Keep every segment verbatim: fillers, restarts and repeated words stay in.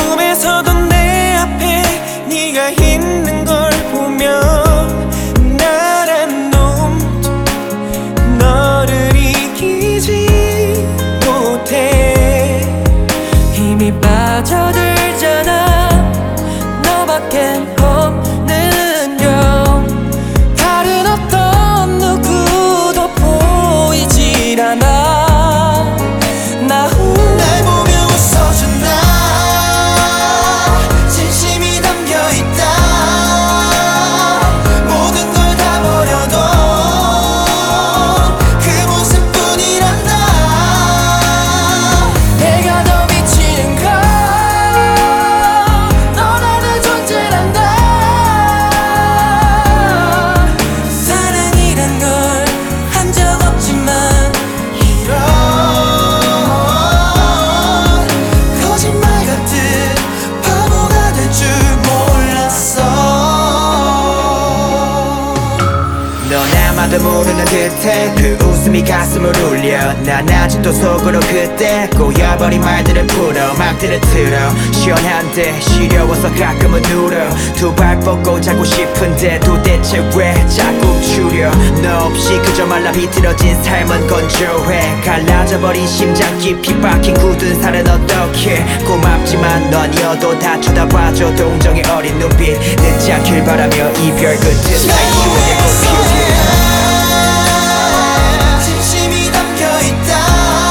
꿈에서도 내 앞에 네가 있는 걸 보며 나란 놈 너를 이기지 못해. 힘이 빠져들잖아 너밖에 없는 영. 다른 어떤 누구도 보이질 않아. 나 날 보며 웃어준다. 진심이 담겨있다. 모든 걸 다 버려도 그 모습뿐이란다. 내가 더 미치는 걸 너라는 존재란다. 사랑이란 걸 한 적 없지만 이런 거짓말 같은 바보가 될 줄 몰랐어. 넌 아마도 모르는 듯해 그 웃음이 가슴을 울려. 난 아직도 속으로 그때 꼬여버린 말들을 풀어 막들을 틀어. 시원한데 시려워서 가끔은 울어. 두 발 뻗고 자고 싶은데 도대체 왜 자꾸 추려. 너 없이 그저 말라 비틀어진 삶은 건조해. 갈라져버린 심장 깊이 박힌 굳은 살은 어떡해. 고맙지만 너 아니어도 다 쳐다봐줘 동정의 어린 눈빛. 늦지 않길 바라며 이별 끝은 나의 추억의 꽃피우길. 진심이 담겨있다.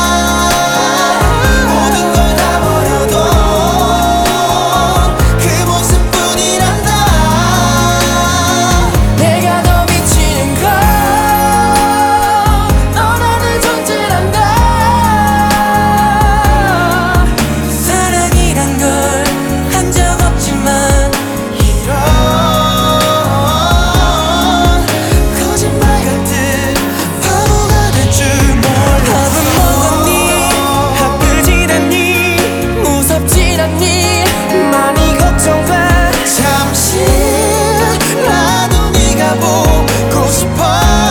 모든 걸 다 버려도 그 모습뿐이란다. 내가 더 미치는 걸 너라는 존재란다. 사랑이란 걸 한 적 없지만 이런 거짓말 같은 바보가 될 줄 밥은 몰랐어. 먹었니? 아프진 않니? 무섭진 않니? 많이 걱정돼. 잠시라도 네가 보고 싶어.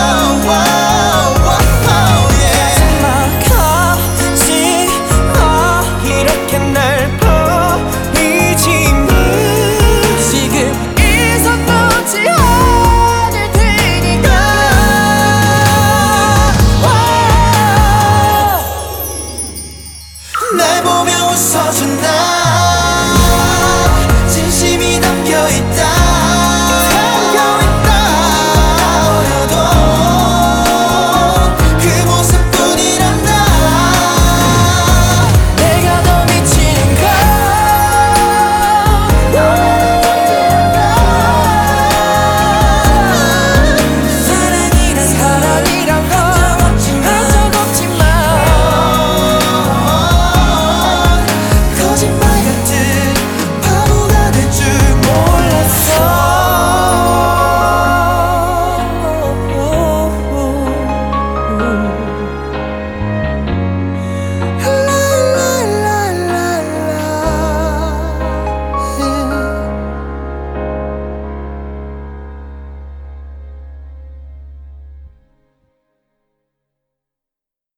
생각하지 마. 이렇게 날 버리지 마. 지금 있었던지 않을 테니까. 날 보며 웃어준다.